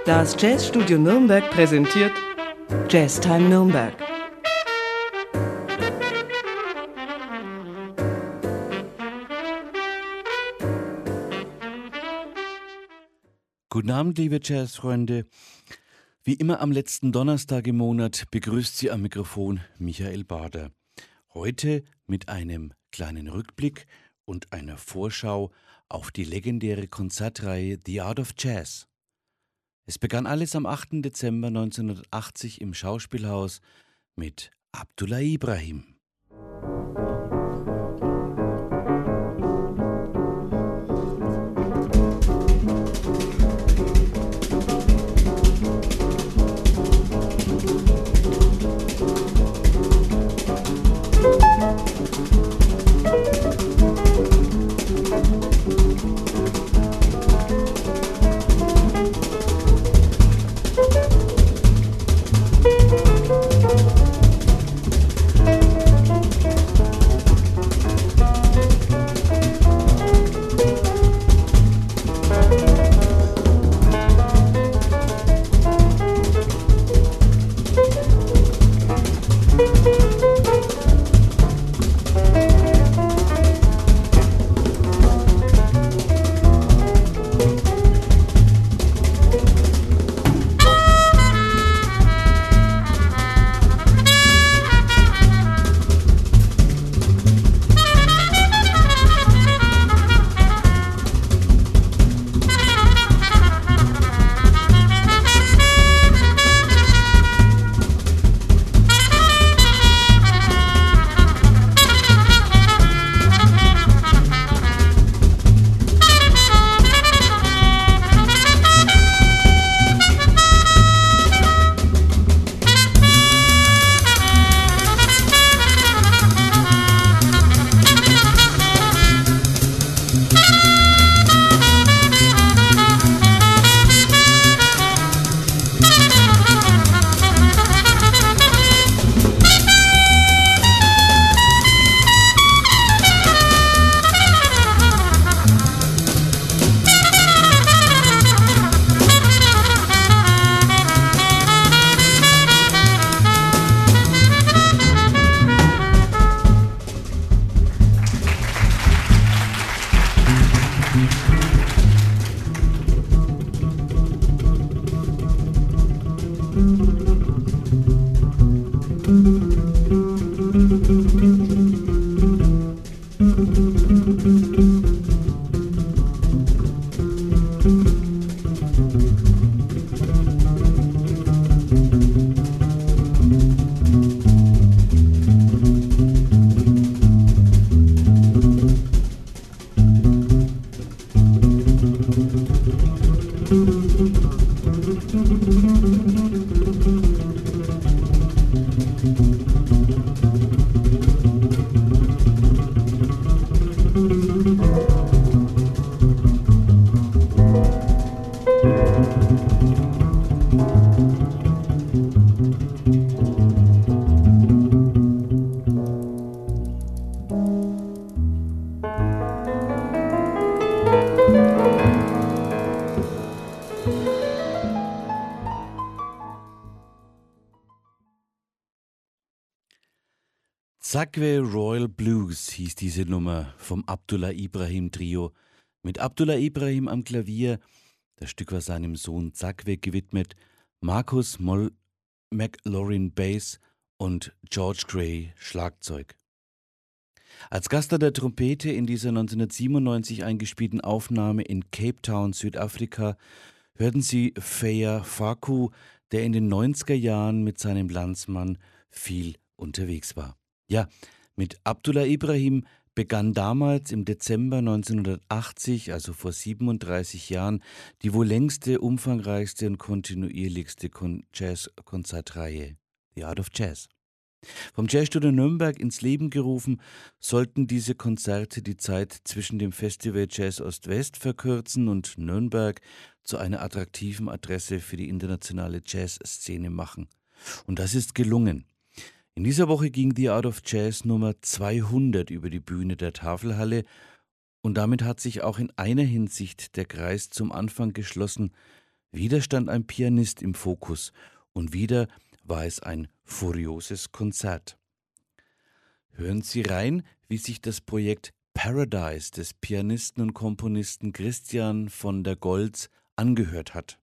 Das Jazzstudio Nürnberg präsentiert Jazztime Nürnberg. Guten Abend, liebe Jazzfreunde. Wie immer am letzten Donnerstag im Monat begrüßt Sie am Mikrofon Michael Bader. Heute mit einem kleinen Rückblick und einer Vorschau auf die legendäre Konzertreihe The Art of Jazz. Es begann alles am 8. Dezember 1980 im Schauspielhaus mit Abdullah Ibrahim. Zakweh Royal Blues hieß diese Nummer vom Abdullah Ibrahim Trio mit Abdullah Ibrahim am Klavier. Das Stück war seinem Sohn Zakweh gewidmet, Marcus McLaurin Bass und George Gray Schlagzeug. Als Gast an der Trompete in dieser 1997 eingespielten Aufnahme in Cape Town, Südafrika, hörten Sie Faya Faku, der in den 90er Jahren mit seinem Landsmann viel unterwegs war. Ja, mit Abdullah Ibrahim begann damals im Dezember 1980, also vor 37 Jahren, die wohl längste, umfangreichste und kontinuierlichste Jazz-Konzertreihe, The Art of Jazz. Vom Jazzstudio Nürnberg ins Leben gerufen, sollten diese Konzerte die Zeit zwischen dem Festival Jazz Ost-West verkürzen und Nürnberg zu einer attraktiven Adresse für die internationale Jazzszene machen. Und das ist gelungen. In dieser Woche ging The Art of Jazz Nummer 200 über die Bühne der Tafelhalle und damit hat sich auch in einer Hinsicht der Kreis zum Anfang geschlossen. Wieder stand ein Pianist im Fokus und wieder war es ein furioses Konzert. Hören Sie rein, wie sich das Projekt Paradise des Pianisten und Komponisten Christian von der Goltz angehört hat.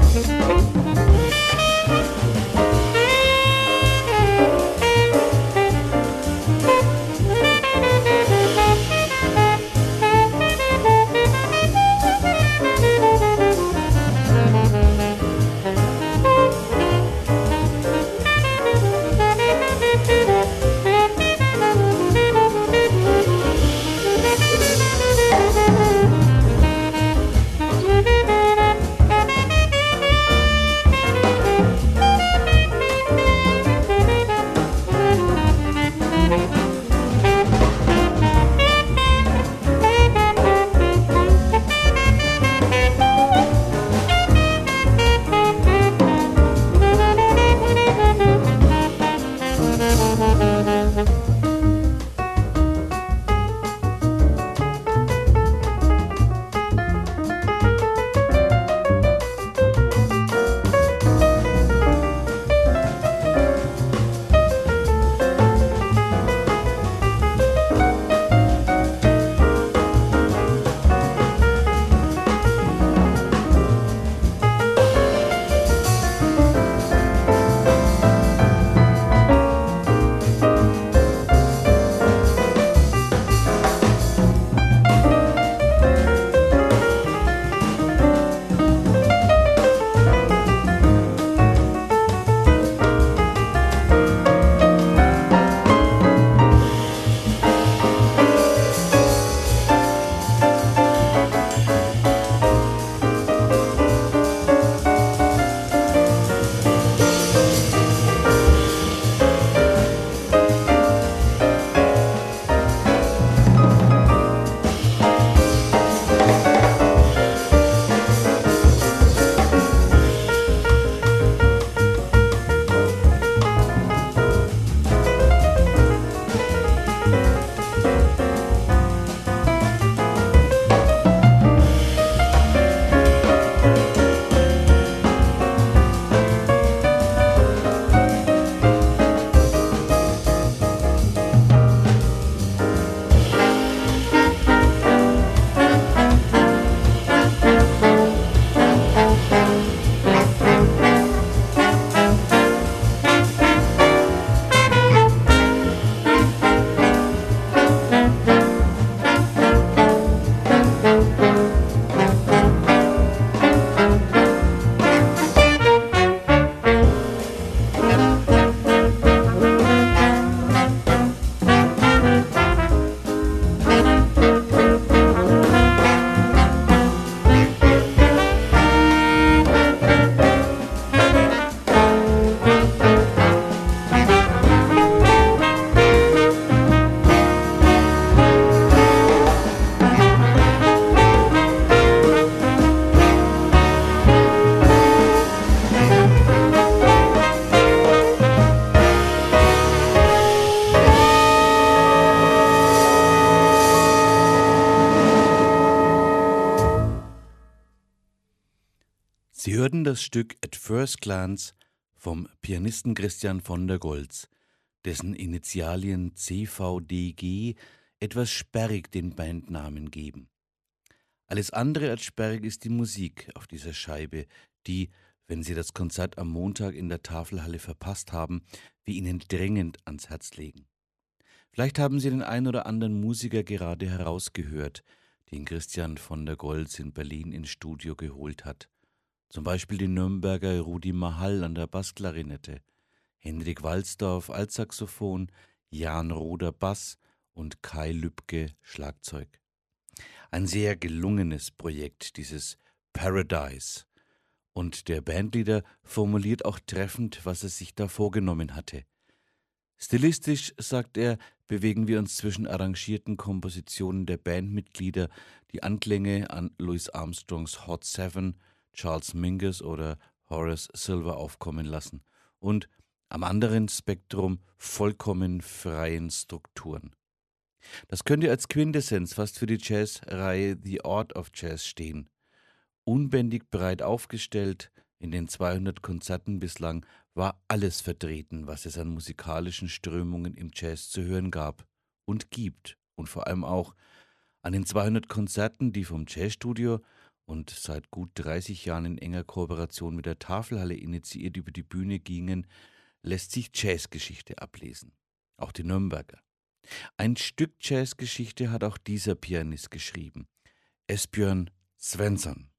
Sie hörten das Stück At First Glance vom Pianisten Christian von der Goltz, dessen Initialien CVDG etwas sperrig den Bandnamen geben. Alles andere als sperrig ist die Musik auf dieser Scheibe, die, wenn Sie das Konzert am Montag in der Tafelhalle verpasst haben, wir Ihnen dringend ans Herz legen. Vielleicht haben Sie den ein oder anderen Musiker gerade herausgehört, den Christian von der Goltz in Berlin ins Studio geholt hat. Zum Beispiel den Nürnberger Rudi Mahal an der Bassklarinette, Henrik Walsdorf Altsaxophon, Jan Roder Bass und Kai Lübke Schlagzeug. Ein sehr gelungenes Projekt, dieses Paradise. Und der Bandleader formuliert auch treffend, was er sich da vorgenommen hatte. Stilistisch, sagt er, bewegen wir uns zwischen arrangierten Kompositionen der Bandmitglieder, die Anklänge an Louis Armstrongs Hot Seven, Charles Mingus oder Horace Silver aufkommen lassen und am anderen Spektrum vollkommen freien Strukturen. Das könnte als Quintessenz fast für die Jazzreihe The Art of Jazz stehen. Unbändig breit aufgestellt, in den 200 Konzerten bislang war alles vertreten, was es an musikalischen Strömungen im Jazz zu hören gab und gibt. Und vor allem auch an den 200 Konzerten, die vom Jazzstudio und seit gut 30 Jahren in enger Kooperation mit der Tafelhalle initiiert über die Bühne gingen, lässt sich Jazzgeschichte ablesen. Auch die Nürnberger. Ein Stück Jazzgeschichte hat auch dieser Pianist geschrieben, Esbjörn Svensson.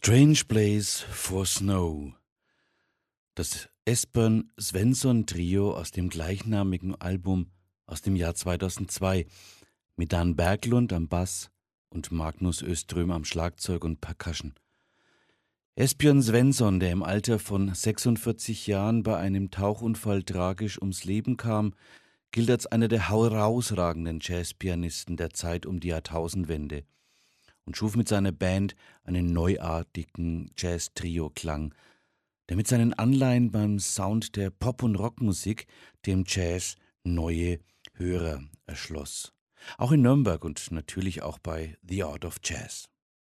Strange Place for Snow. Das Esbjörn Svensson Trio aus dem gleichnamigen Album aus dem Jahr 2002 mit Dan Berglund am Bass und Magnus Öström am Schlagzeug und Percussion. Esbjörn Svensson, der im Alter von 46 Jahren bei einem Tauchunfall tragisch ums Leben kam, gilt als einer der herausragenden Jazzpianisten der Zeit um die Jahrtausendwende und schuf mit seiner Band einen neuartigen Jazz-Trio-Klang, der mit seinen Anleihen beim Sound der Pop- und Rockmusik dem Jazz neue Hörer erschloss. Auch in Nürnberg und natürlich auch bei The Art of Jazz.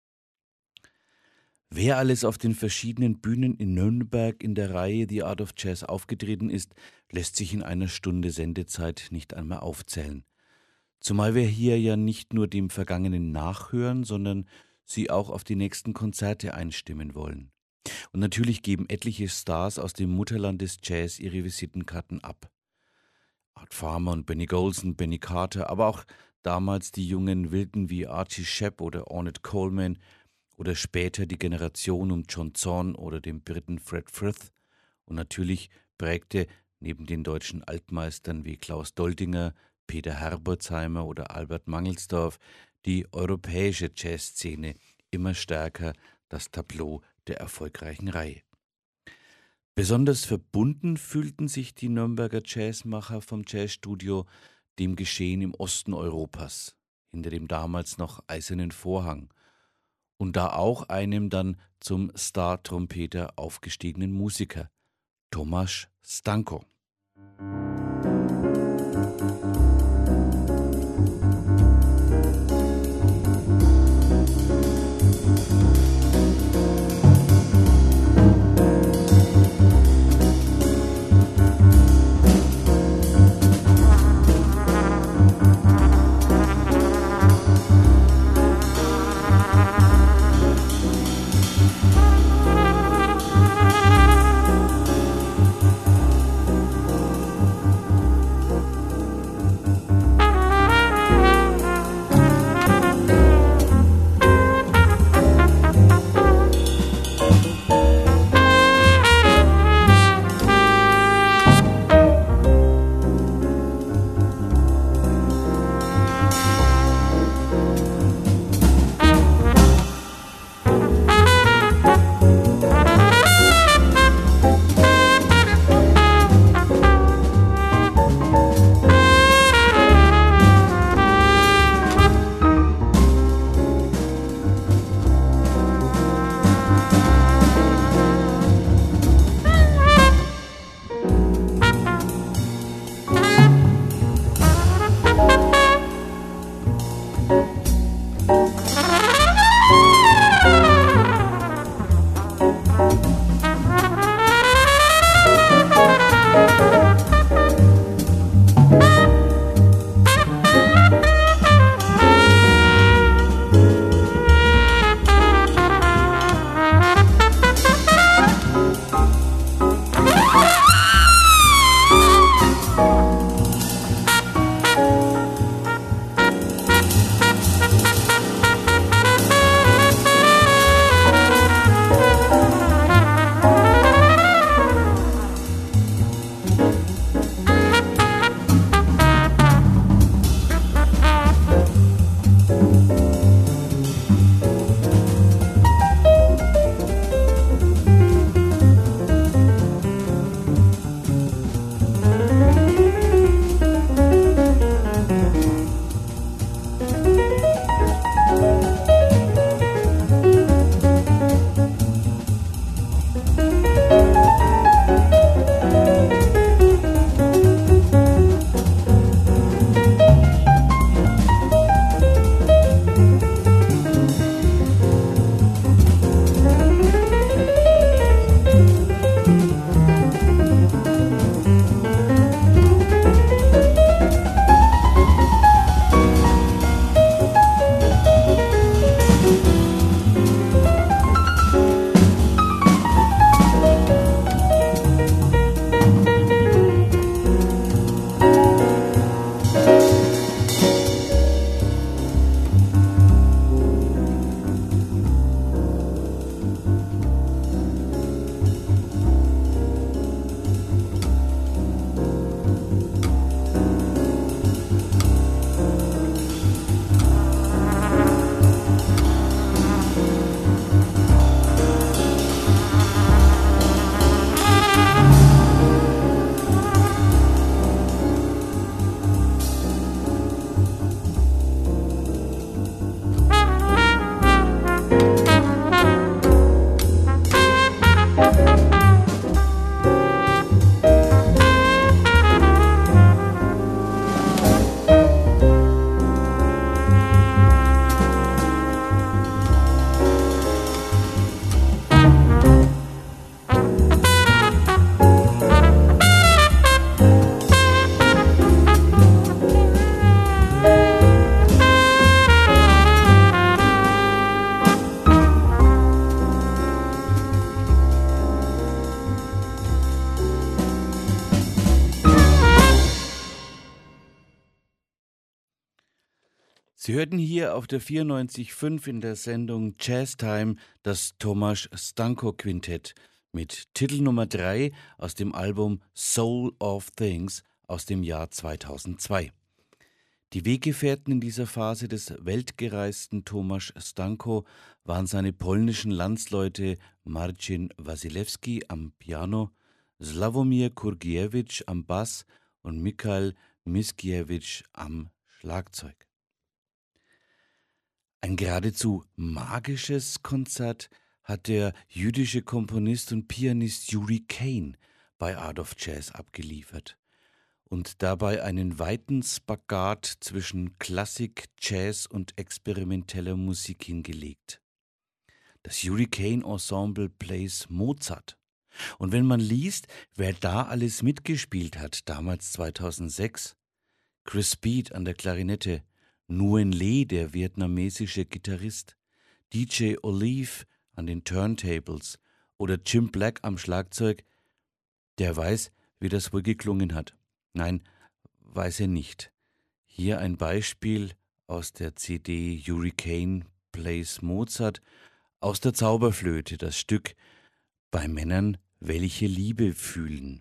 Wer alles auf den verschiedenen Bühnen in Nürnberg in der Reihe The Art of Jazz aufgetreten ist, lässt sich in einer Stunde Sendezeit nicht einmal aufzählen. Zumal wir hier ja nicht nur dem Vergangenen nachhören, sondern sie auch auf die nächsten Konzerte einstimmen wollen. Und natürlich geben etliche Stars aus dem Mutterland des Jazz ihre Visitenkarten ab. Art Farmer und Benny Golson, Benny Carter, aber auch damals die jungen Wilden wie Archie Shepp oder Ornette Coleman oder später die Generation um John Zorn oder dem Briten Fred Frith. Und natürlich prägte neben den deutschen Altmeistern wie Klaus Doldinger, Peter Herbertsheimer oder Albert Mangelsdorf die europäische Jazzszene immer stärker das Tableau der erfolgreichen Reihe. Besonders verbunden fühlten sich die Nürnberger Jazzmacher vom Jazzstudio dem Geschehen im Osten Europas, hinter dem damals noch Eisernen Vorhang, und da auch einem dann zum Star-Trompeter aufgestiegenen Musiker, Tomasz Stanko. Sie hörten hier auf der 94.5 in der Sendung Jazztime das Tomasz Stanko Quintett mit Titel Nummer 3 aus dem Album Soul of Things aus dem Jahr 2002. Die Weggefährten in dieser Phase des weltgereisten Tomasz Stanko waren seine polnischen Landsleute Marcin Wasilewski am Piano, Sławomir Kurgiewicz am Bass und Michał Mickiewicz am Schlagzeug. Ein geradezu magisches Konzert hat der jüdische Komponist und Pianist Yuri Kane bei Art of Jazz abgeliefert und dabei einen weiten Spagat zwischen Klassik, Jazz und experimenteller Musik hingelegt. Das Yuri Kane Ensemble plays Mozart. Und wenn man liest, wer da alles mitgespielt hat, damals 2006, Chris Speed an der Klarinette, Nguyen Le, der vietnamesische Gitarrist, DJ Olive an den Turntables oder Jim Black am Schlagzeug, der weiß, wie das wohl geklungen hat. Nein, weiß er nicht. Hier ein Beispiel aus der CD Yuri Kane Plays Mozart aus der Zauberflöte, das Stück Bei Männern, welche Liebe fühlen.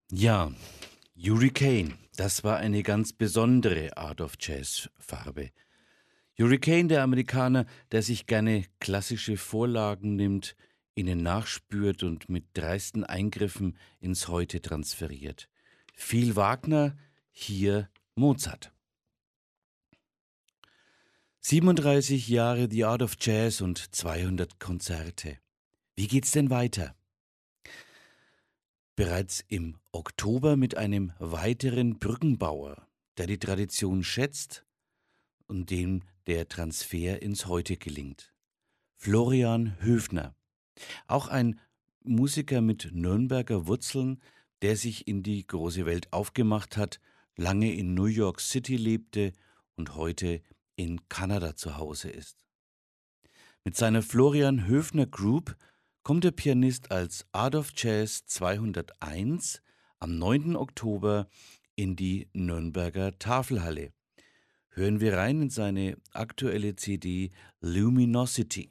Ja, Hurricane, das war eine ganz besondere Art of Jazz-Farbe. Hurricane, der Amerikaner, der sich gerne klassische Vorlagen nimmt, ihnen nachspürt und mit dreisten Eingriffen ins Heute transferiert. Viel Wagner, hier Mozart. 37 Jahre The Art of Jazz und 200 Konzerte. Wie geht's denn weiter? Bereits im Oktober mit einem weiteren Brückenbauer, der die Tradition schätzt und dem der Transfer ins Heute gelingt. Florian Höfner, auch ein Musiker mit Nürnberger Wurzeln, der sich in die große Welt aufgemacht hat, lange in New York City lebte und heute in Kanada zu Hause ist. Mit seiner Florian Höfner Group kommt der Pianist als Art of Jazz 201 am 9. Oktober in die Nürnberger Tafelhalle. Hören wir rein in seine aktuelle CD Luminosity.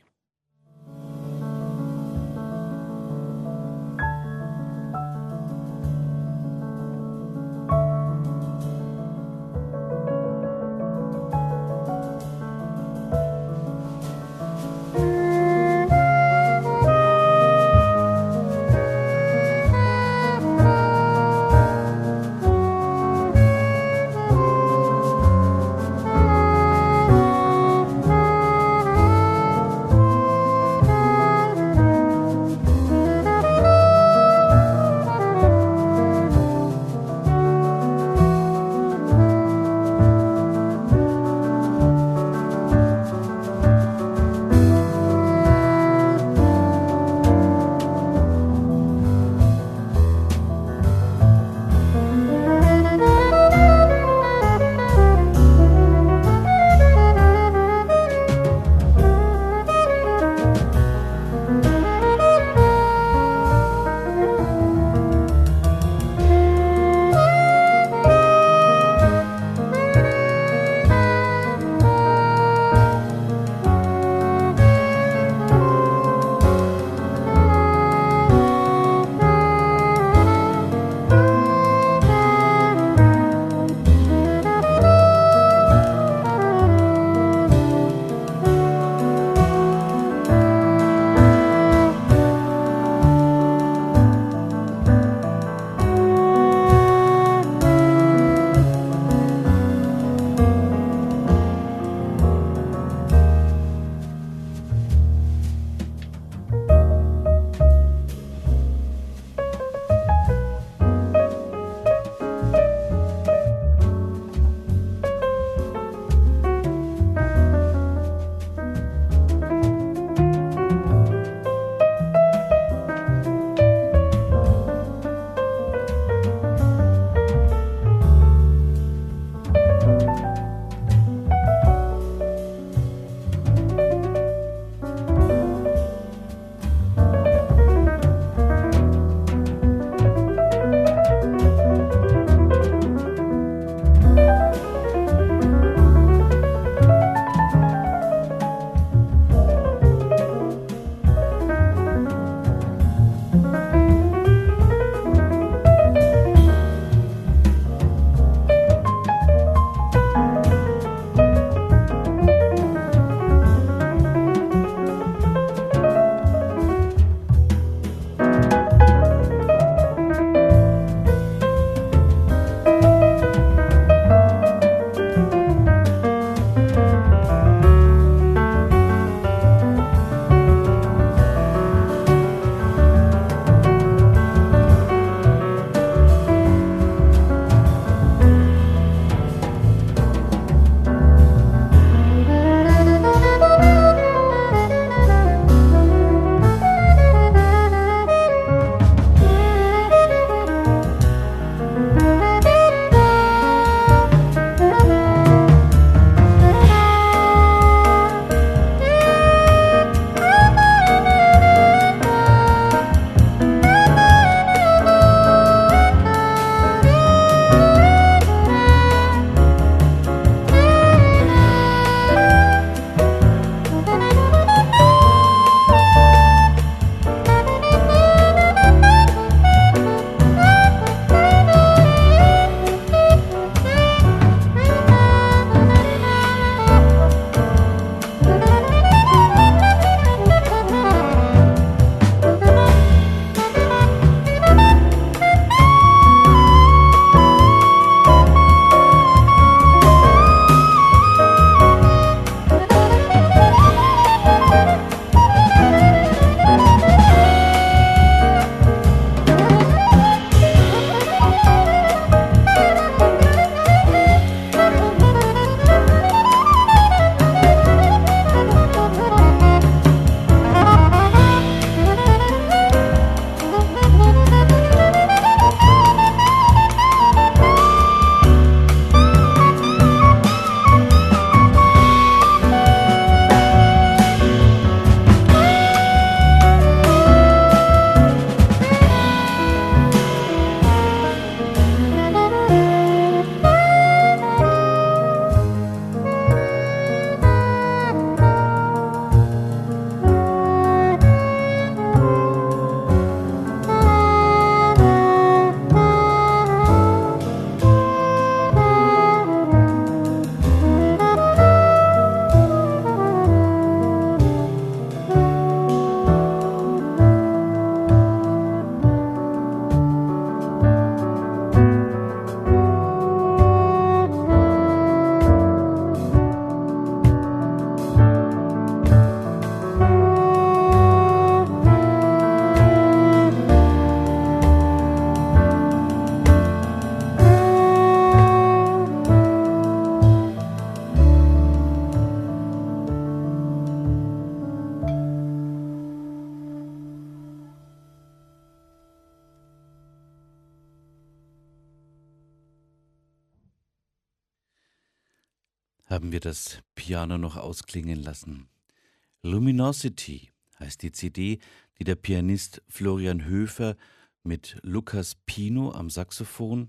haben wir das Piano noch ausklingen lassen. Luminosity heißt die CD, die der Pianist Florian Höfer mit Lukas Pino am Saxophon,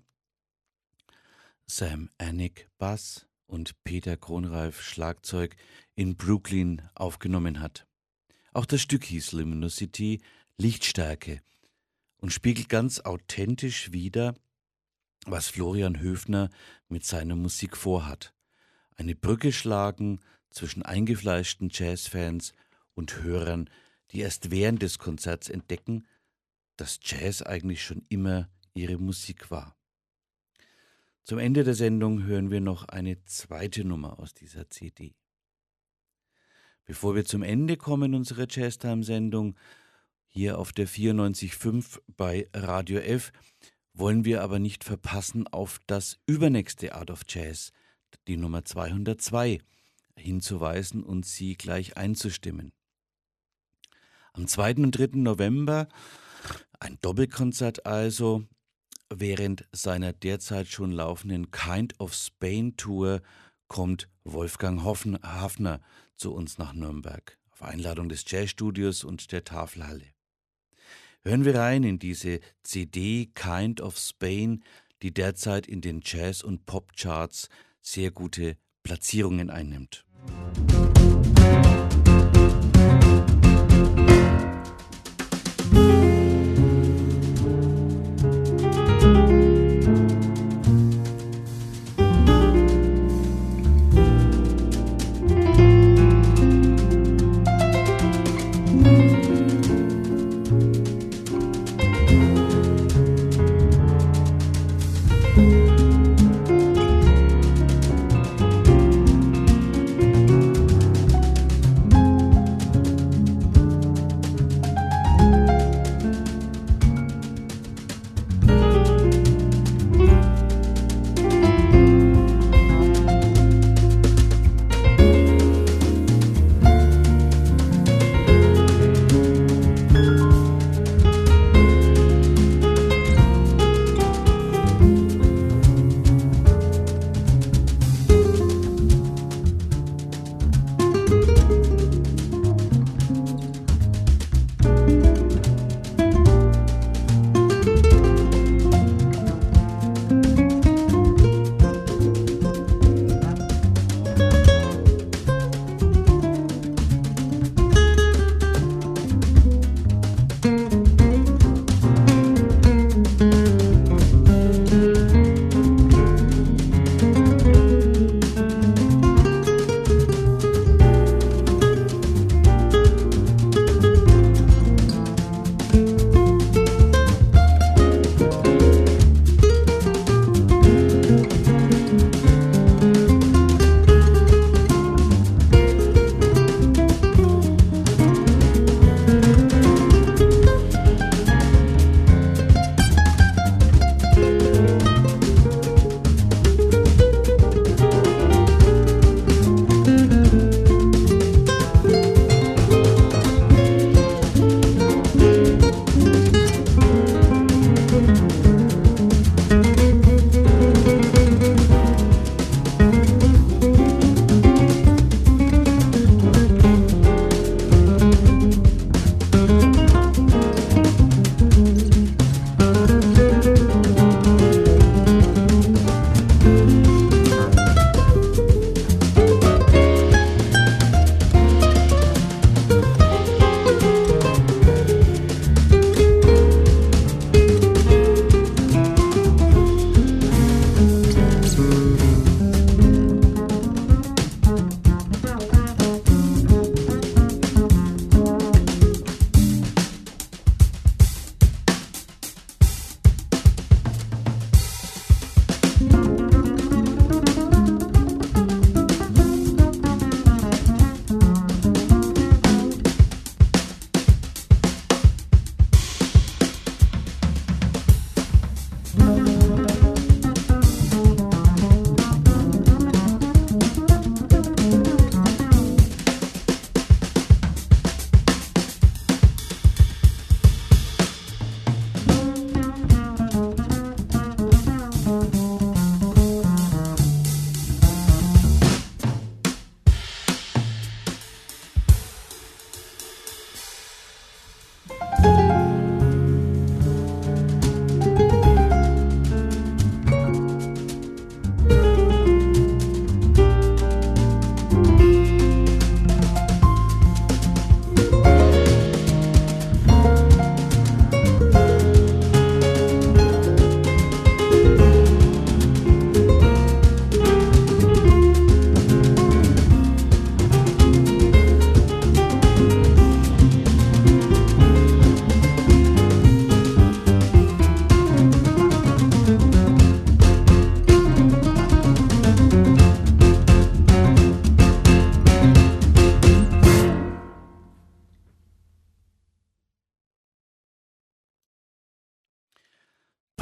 Sam Anick Bass und Peter Kronreif Schlagzeug in Brooklyn aufgenommen hat. Auch das Stück hieß Luminosity, Lichtstärke, und spiegelt ganz authentisch wider, was Florian Höfner mit seiner Musik vorhat. Eine Brücke schlagen zwischen eingefleischten Jazzfans und Hörern, die erst während des Konzerts entdecken, dass Jazz eigentlich schon immer ihre Musik war. Zum Ende der Sendung hören wir noch eine zweite Nummer aus dieser CD. Bevor wir zum Ende kommen unserer Jazztime-Sendung, hier auf der 94.5 bei Radio F, wollen wir aber nicht verpassen, auf das übernächste Art of Jazz, die Nummer 202, hinzuweisen und Sie gleich einzustimmen. Am 2. und 3. November, ein Doppelkonzert also, während seiner derzeit schon laufenden Kind of Spain Tour kommt Wolfgang Hafner zu uns nach Nürnberg, auf Einladung des Jazzstudios und der Tafelhalle. Hören wir rein in diese CD Kind of Spain, die derzeit in den Jazz- und Popcharts sehr gute Platzierungen einnimmt.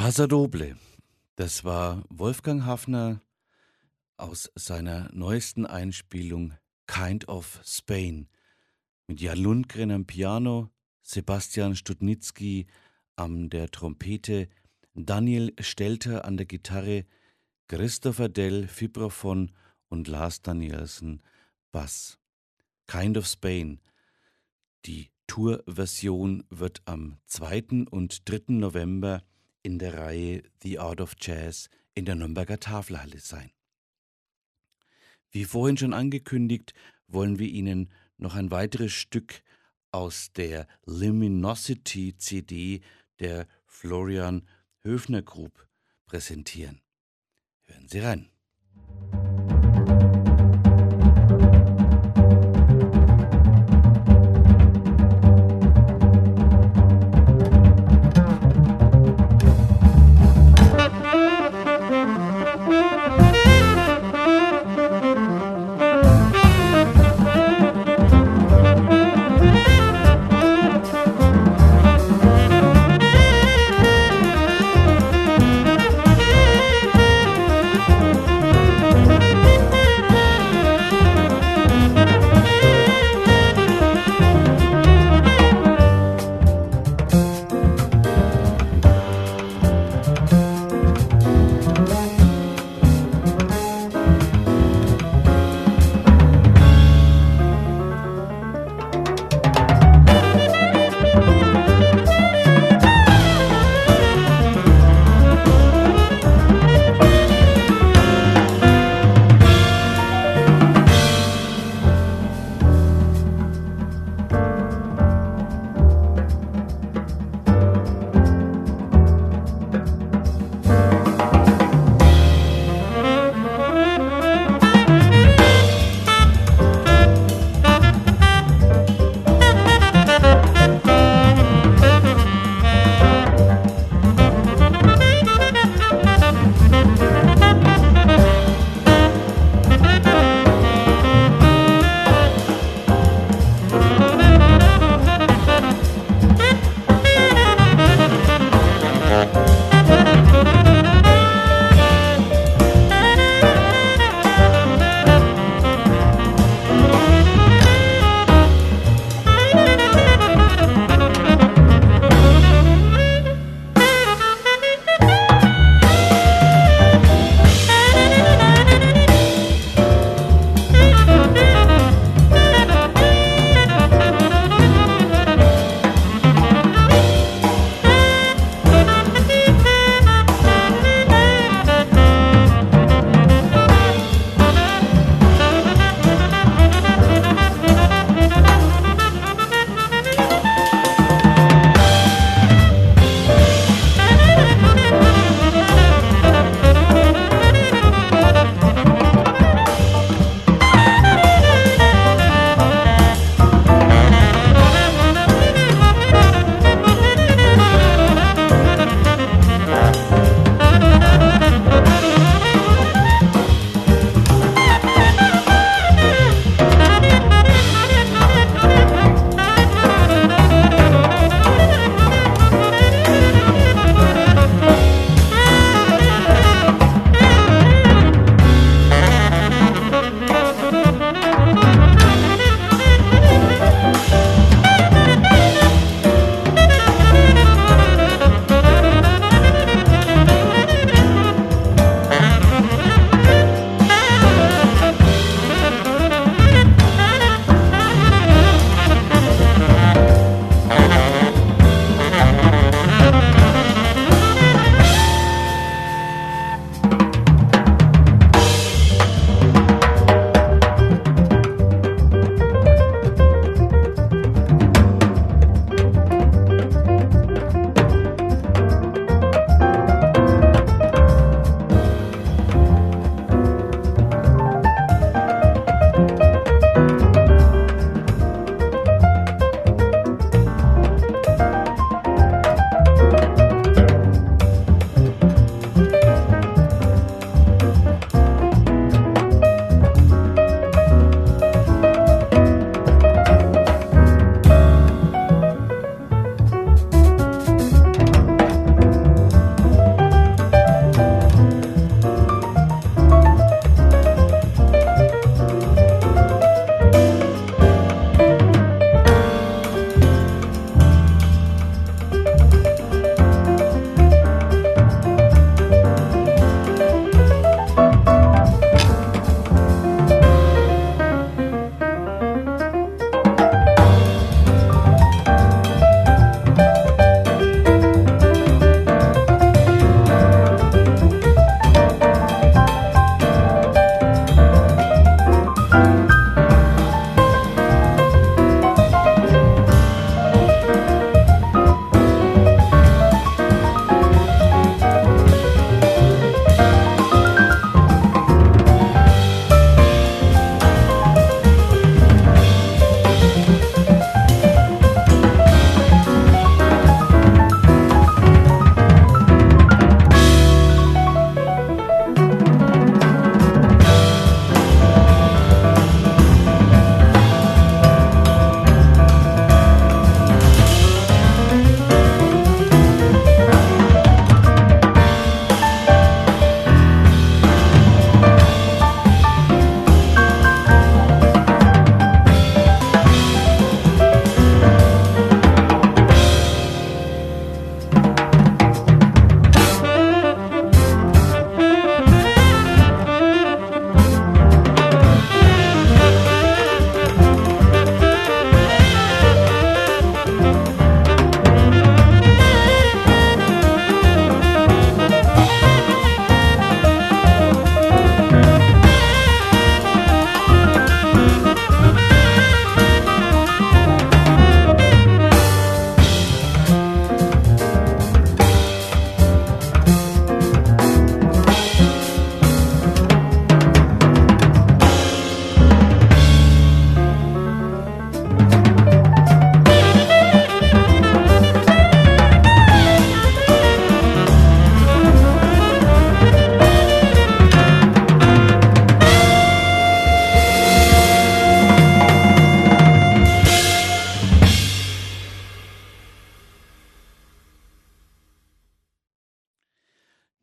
Pasodoble, das war Wolfgang Haffner aus seiner neuesten Einspielung Kind of Spain mit Jan Lundgren am Piano, Sebastian Studnitzky an der Trompete, Daniel Stelter an der Gitarre, Christopher Dell Vibraphon und Lars Danielsen Bass. Kind of Spain. Die Tourversion wird am 2. und 3. November in der Reihe The Art of Jazz in der Nürnberger Tafelhalle sein. Wie vorhin schon angekündigt, wollen wir Ihnen noch ein weiteres Stück aus der Luminosity CD der Florian Höfner Group präsentieren. Hören Sie rein.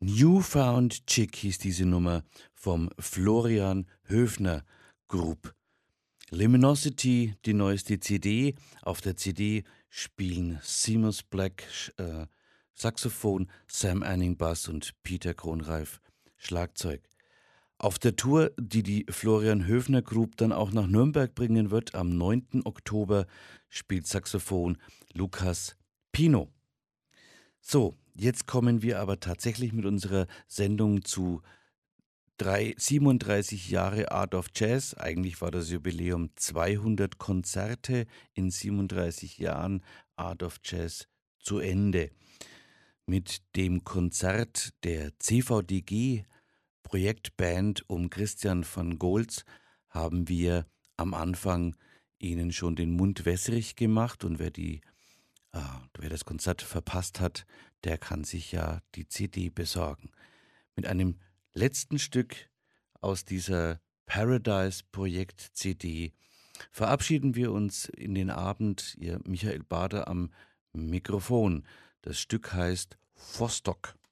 Newfound Chick hieß diese Nummer vom Florian Höfner Group. Luminosity, die neueste CD. Auf der CD spielen Seamus Black Saxophon, Sam Anning Bass und Peter Kronreif Schlagzeug. Auf der Tour, die die Florian Höfner Group dann auch nach Nürnberg bringen wird, am 9. Oktober spielt Saxophon Lukas Pino. So, jetzt kommen wir aber tatsächlich mit unserer Sendung zu 37 Jahre Art of Jazz. Eigentlich war das Jubiläum 200 Konzerte in 37 Jahren Art of Jazz zu Ende. Mit dem Konzert der CVDG Projektband um Christian van Goltz haben wir am Anfang Ihnen schon den Mund wässrig gemacht, und wer das Konzert verpasst hat, der kann sich ja die CD besorgen. Mit einem letzten Stück aus dieser Paradise-Projekt-CD verabschieden wir uns in den Abend. Ihr Michael Bader am Mikrofon. Das Stück heißt Vostok.